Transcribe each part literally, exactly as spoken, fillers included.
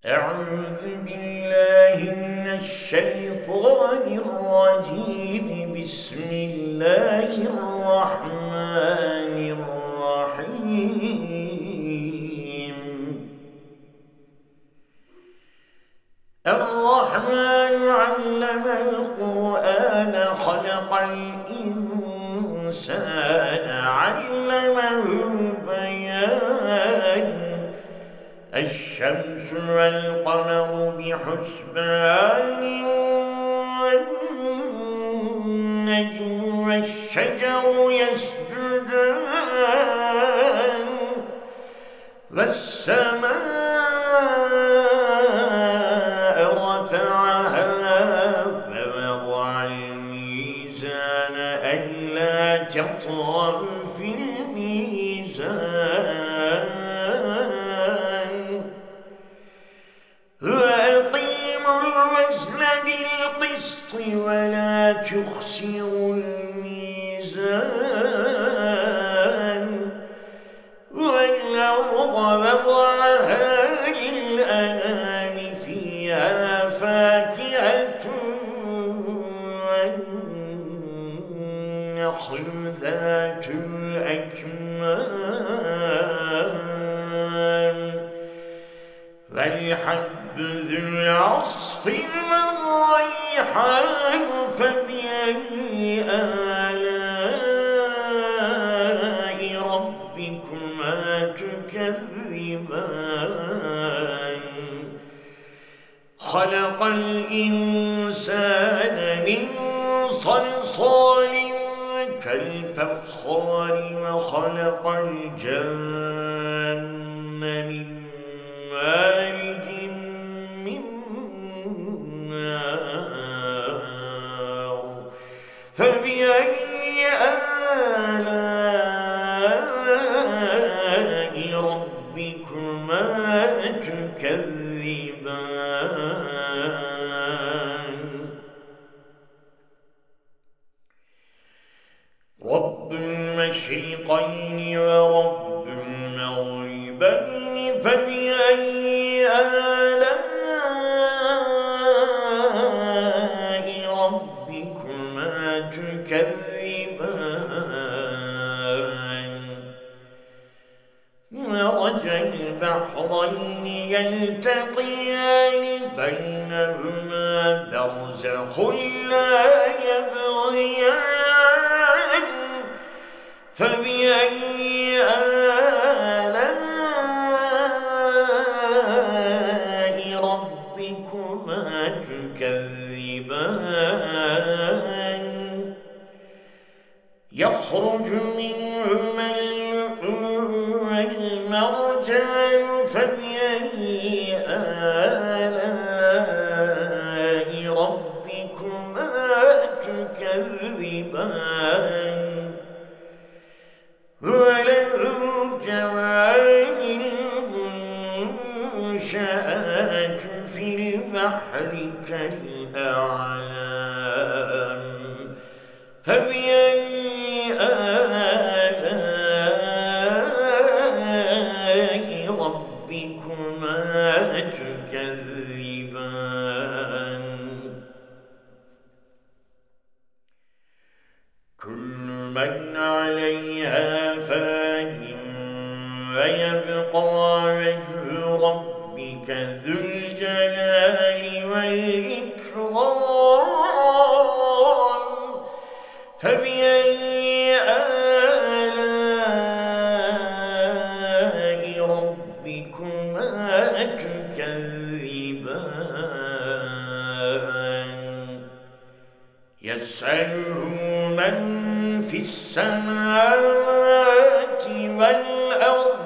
أعوذ بالله من الشيطان الرجيم. بسم الله الرحمن الرحيم. الرحمن علم القرآن خلق الإنسان علمه البيان. الشمس والقمر بحسبان والنجم والشجر يسجدان والسماء رفعها ووضع الميزان ألا تطغوا في الميزان وأقيموا الوزن بالقسط ولا تخسروا الميزان والأرض وضعها للأنام فيها فاكهة والنخل ذات الأكمام والحب ذو العصف والريحان. فبأي آلاء ربكما تكذبان؟ خلق الإنسان من صلصال كالفخار وخلق الجن من مارج من نار. فبأي آلاء ربكما تكذبان؟ رب المشرقين ورب المغربين. فبأي آلاء ربكما تكذبان؟ مرج البحرين يلتقيان بينهما برزخ لا يبغيان. فبأي آلاء ربكما تكذبان؟ يخرج منهما اللؤلؤ والمرجان. فبأي آلاء ربكما تكذبان؟ وله الجوار المنشآت في البحر كالأعلام. فبأي آلاء ربكما تكذبان؟ كل من عليها فان ويبقى وجه ربك ذو الجلال والإكرام. فبأي آلاء ربكما تكذبان؟ يسأله من في السماوات والأرض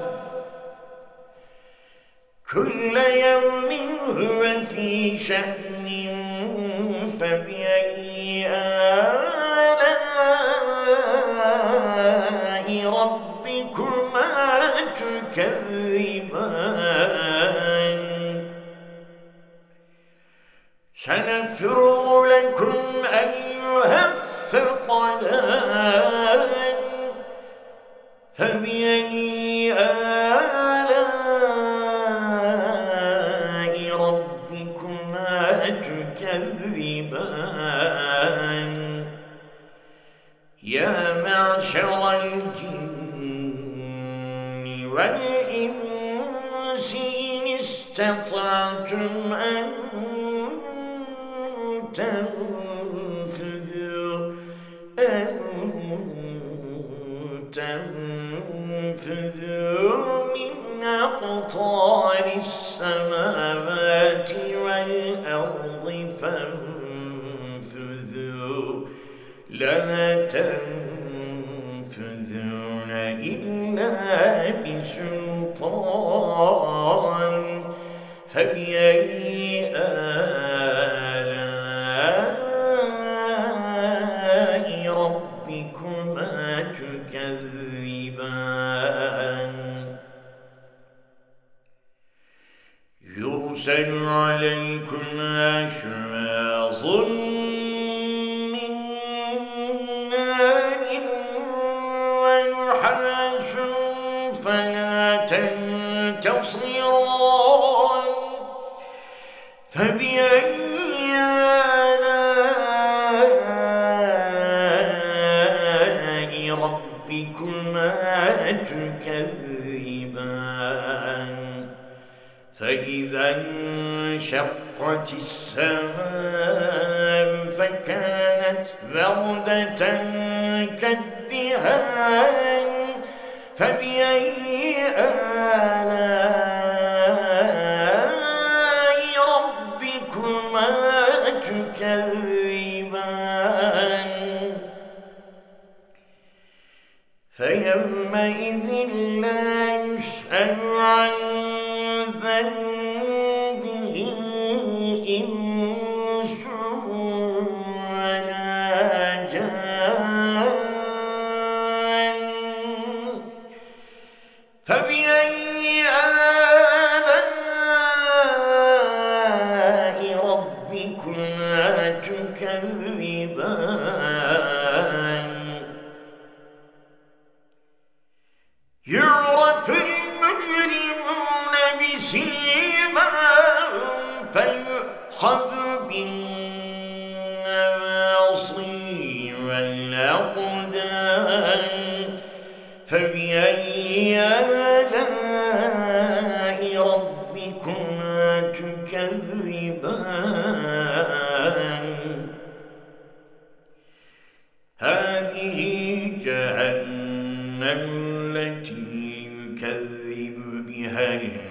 كل يوم هو في شأن. فبأي آلاء ربكما تكذبان؟ سنفرغ لكم أيها الثقلان. فبأي آلاء استطعتم أن تنفذوا أن تنفذوا من أقطار السماوات والأرض فانفذوا لا تنفذون إلا بسلطان فبأي آلاء ربكما تكذبان يرسل عليكم أشواظ من نار ونحاس فلا تنتصران فبأي آلاء ربكما تكذبان فإذا انشقت السماء فكانت وردة كالدهان فبأي آلاء ربكما تكذبان فيومئذ لا يسأل عن ذنبه إنس ولا جان فبأي آلاء ربكما تكذبان يعرف المجرمون بسيماهم فيؤخذ بالنواصي والأقدام فبأي آلاء ربكما تكذبان هذه جهنم التي يكذب بها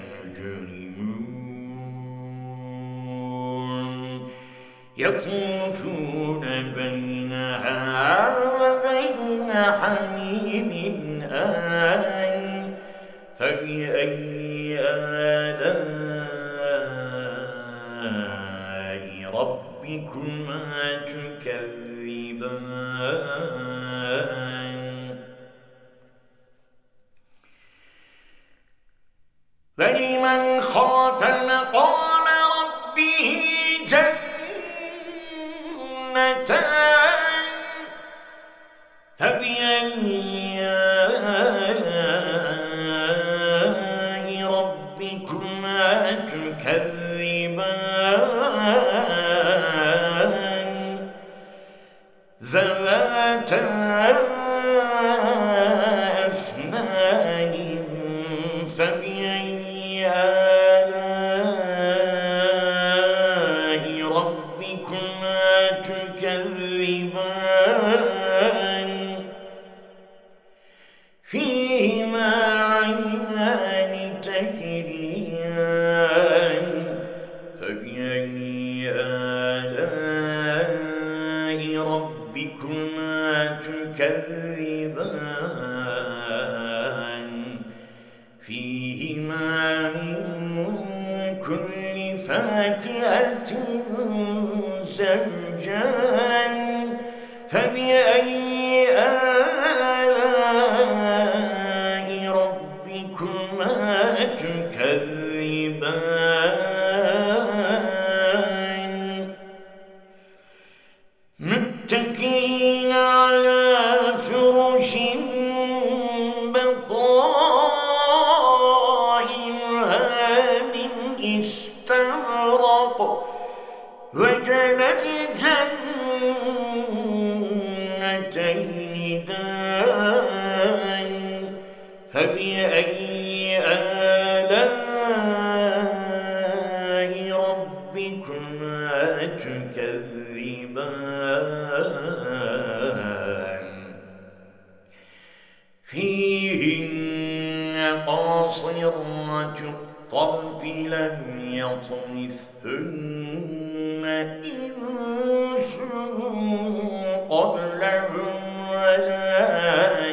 المجرمون يطوفون بينها وبين حميم آن فبأي آلاء ربكما تكذبان ولمن خاف مقام ربه جنتان فبأي آلاء ربكما تكذبان ذواتا أفنان فبأي آلاء ربكما تكذبان فيهما عينان تجريان فبأي آلاء ربكما تكذبان فيهما من كل فاكهة زوجان فبأي آلاء ربكما تكذبان متكئين على فرش بطائنها من استبرق وجنى الجنتين دان فبأي آلاء تكذبان فيهن قاصرات الطرف لم يطمثهن إنس قبلهم ولا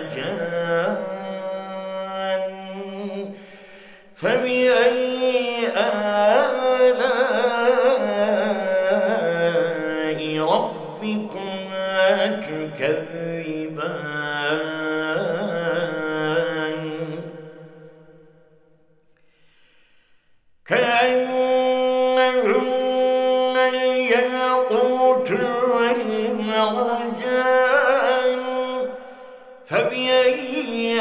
جان فبأي آلاء ربكما تكذبان كأنهن الياقوت والمرجان فبأي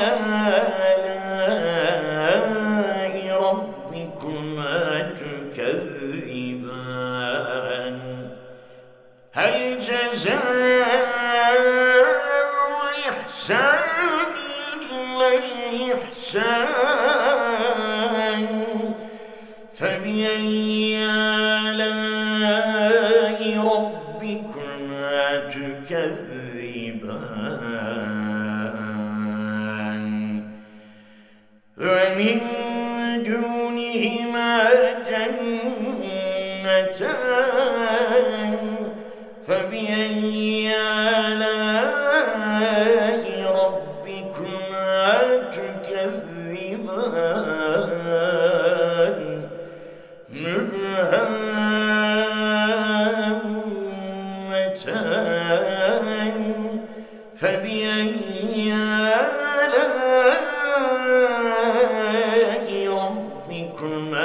آلاء ربكما تكذبان هل جزاء الإحسان إلا الإحسان فبأي آلاء ربكما تكذبان ومن دونهما جنتان فبأي آلاء ربكما تكذبان مدهامتان فبأي آلاء ربكما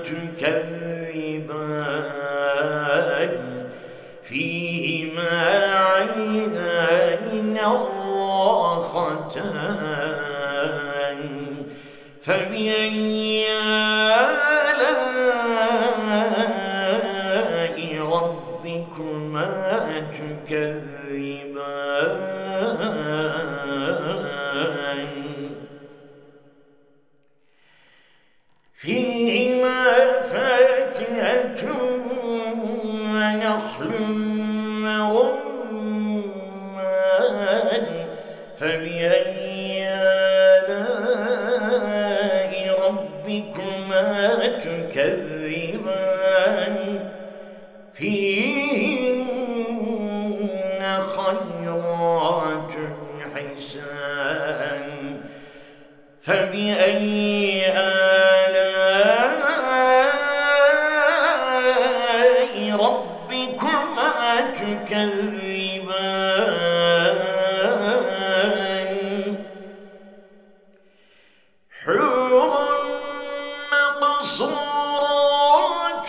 تكذبان فيهما عينان نضاختان فبأي آلاء ربكما تكذبان فيهما فاكهة ونخل ورمان فبأي آلاء ربكما تكذبان فيهن خيرات حسان فبأي آلاء ربكما تكذبان حور مقصورات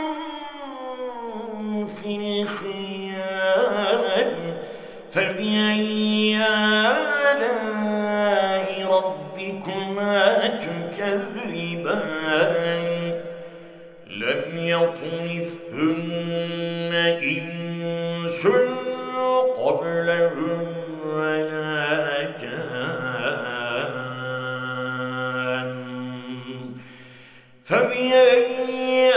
في الخيام فبأي آلاء ربكما تكذبان لم يطمثهن إنس قبلهم ولا جان فبأي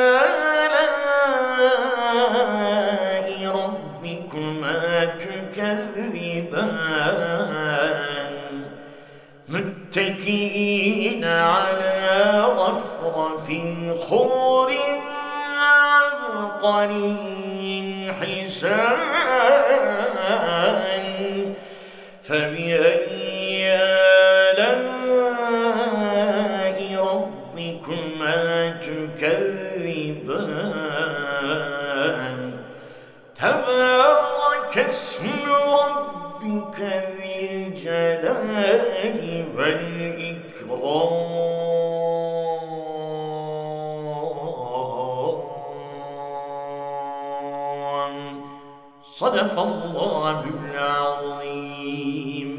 آلاء ربكما تكذبان متكئين على رفرف خضر عبقري حسان فبأي آلاء ربكما تكذبان تبارك اسم ربك ذي الجلال والإكرام صدق الله العظيم.